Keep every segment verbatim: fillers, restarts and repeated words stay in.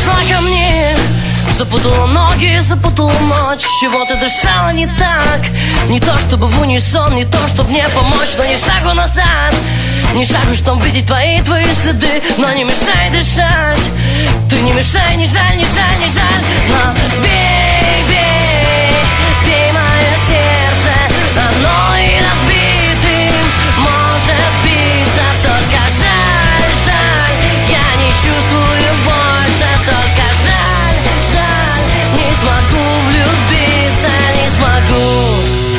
пришла ко мне, запутала ноги, запутала ночь. Чего ты дышала не так? Не то чтобы в унисон, не то чтобы мне помочь, но ни шагу назад, ни шагу, чтобы видеть твои, твои следы. Но не мешай дышать, ты не мешай, не жаль, не жаль, не жаль. Но бей, бей, бей мое сердце, оно и разбитым может биться. Только жаль, жаль, я не чувствую больше. Только жаль, жаль, не смогу влюбиться, не смогу.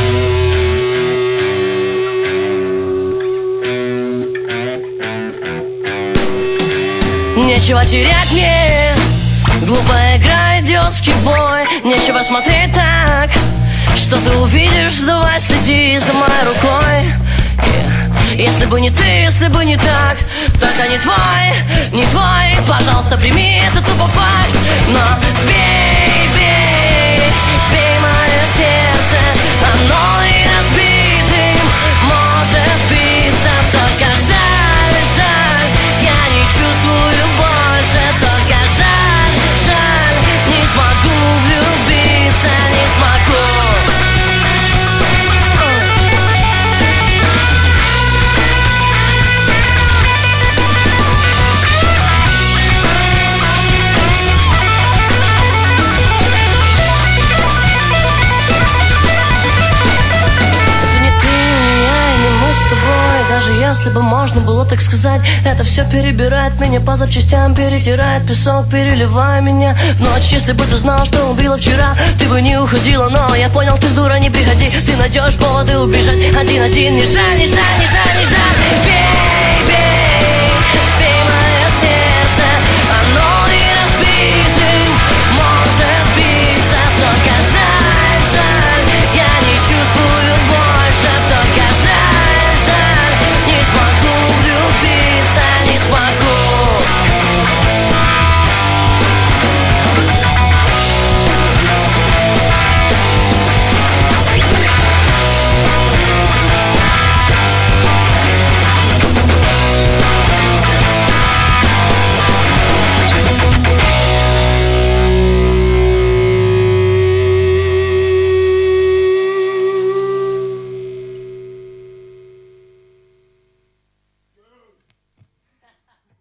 Нечего терять мне, глупая игра, идиотский бой. Нечего смотреть так, что ты увидишь, давай следи за моей рукой. Yeah. Если бы не ты, если бы не так, только не твой, не твой, пожалуйста, прими это тупо факт. Но бей, бей, бей мое сердце, оно и разбитым может биться. Только жаль, жаль, я не чувствую больше. Только жаль, жаль, не смогу влюбиться, не смогу. Даже если бы можно было так сказать, это все перебирает меня по запчастям, перетирает песок, переливая меня в ночь. Если бы ты знал, что убила вчера, ты бы не уходила. Но я понял, ты дура, не приходи, ты найдешь поводы убежать. Один-один, не жаль, не жаль, не жаль, не жаль.